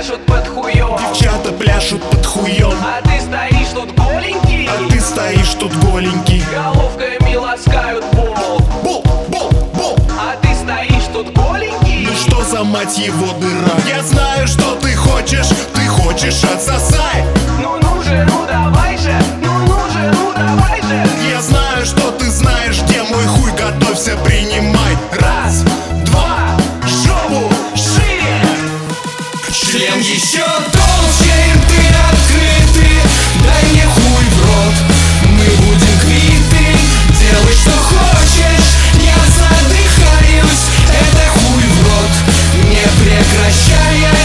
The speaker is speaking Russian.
пляшут под хуём. Девчата пляшут под хуём. А ты стоишь тут голенький. А ты стоишь тут голенький. Головками ласкают пол. Бол, бол, бол. А ты стоишь тут голенький. Ну что за мать его дыра? Я знаю, что ты хочешь отсосай. Ну же, ну давай же, ну же, ну давай же. Я знаю, что ты знаешь, где мой хуй, готовься, принимай. Раз, два, жопу шире. Член еще толще, ты открытый. Дай мне хуй в рот, мы будем квиты. Делай, что хочешь, я задыхаюсь. Это хуй в рот, не прекращая.